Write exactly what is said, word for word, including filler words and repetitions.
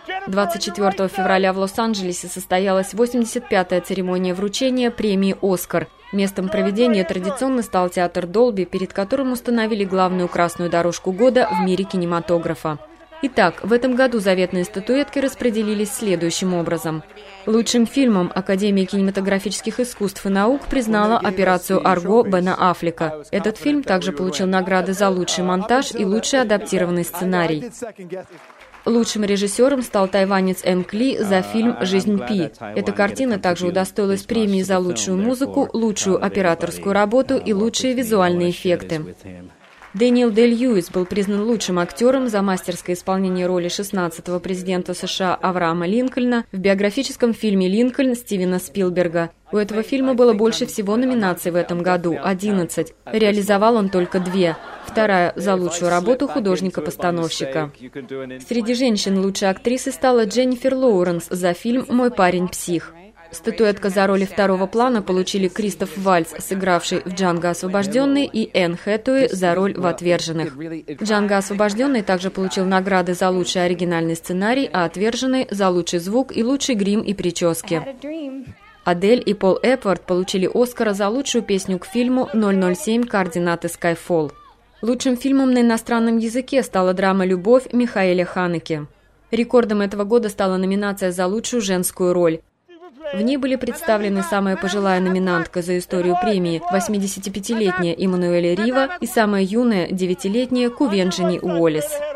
двадцать четвёртого февраля в Лос-Анджелесе состоялась восемьдесят пятая церемония вручения премии «Оскар». Местом проведения традиционно стал театр Долби, перед которым установили главную красную дорожку года в мире кинематографа. Итак, в этом году заветные статуэтки распределились следующим образом. Лучшим фильмом Академия кинематографических искусств и наук признала «Операцию Арго» Бена Аффлека. Этот фильм также получил награды за лучший монтаж и лучший адаптированный сценарий. Лучшим режиссером стал тайванец Энг Ли за фильм «Жизнь Пи». Эта картина также удостоилась премии за лучшую музыку, лучшую операторскую работу и лучшие визуальные эффекты. Дэниел Дэй-Льюис был признан лучшим актером за мастерское исполнение роли шестнадцатого президента США Авраама Линкольна в биографическом фильме «Линкольн» Стивена Спилберга. У этого фильма было больше всего номинаций в этом году – одиннадцать. Реализовал он только две. Вторая – за лучшую работу художника-постановщика. Среди женщин лучшей актрисой стала Дженнифер Лоуренс за фильм «Мой парень псих». Статуэтка за роли второго плана получили Кристоф Вальц, сыгравший в «Джанго освобожденный», и Энн Хэтэуэй за роль в «Отверженных». «Джанго освобожденный» также получил награды за лучший оригинальный сценарий, а «Отверженный» за лучший звук и лучший грим и прически. Адель и Пол Эпвард получили «Оскара» за лучшую песню к фильму ноль ноль семь «Координаты Скайфолл». Лучшим фильмом на иностранном языке стала драма «Любовь» Михаэля Ханеке. Рекордом этого года стала номинация за лучшую женскую роль. В ней были представлены самая пожилая номинантка за историю премии – восьмидесятипятилетняя Эммануэль Рива и самая юная – девятилетняя Кувенджини Уоллес.